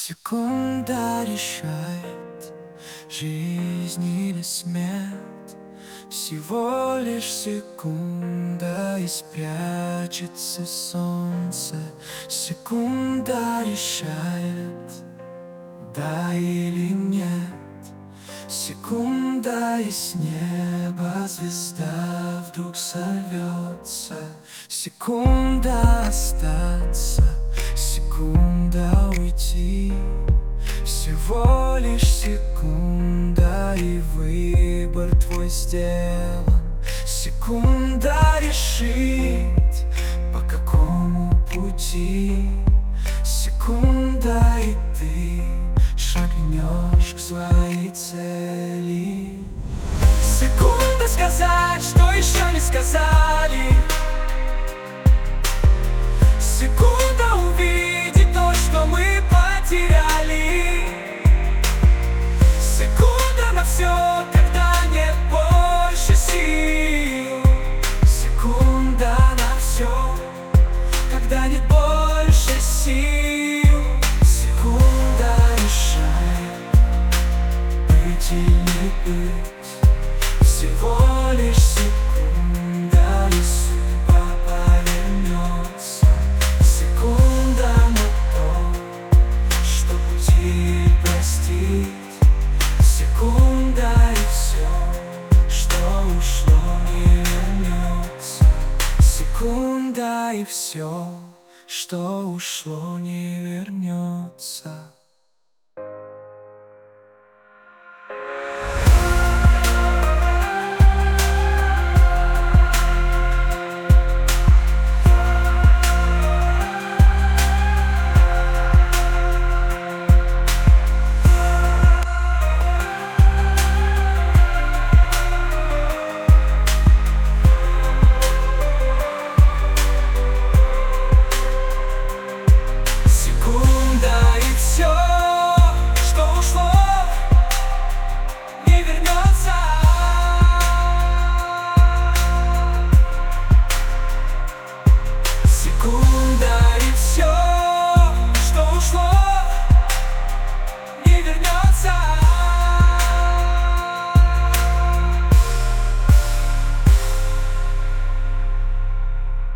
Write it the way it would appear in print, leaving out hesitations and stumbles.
Секунда решает жизнь или смерть. Всего лишь секунда, и спрячется солнце. Секунда решает, да или нет. Секунда, и с неба звезда вдруг сорвется. Секунда остаться, секунда уйти. Всего лишь секунда, и выбор твой сделан. Секунда решить, по какому пути. Секунда, и ты шагнешь к своей цели. Секунда сказать, что еще не сказали. Секунда увидеть то, что мы потеряли. Секунда на все, когда нет больше сил. Секунда на все, когда нет больше сил. Секунда решает, быть или не быть. Всего лишь секунда, и судьба повернется. Секунда на то, что пути простить. Секунда, и все, что ушло, не вернется. Секунда, и все, что ушло, не вернется.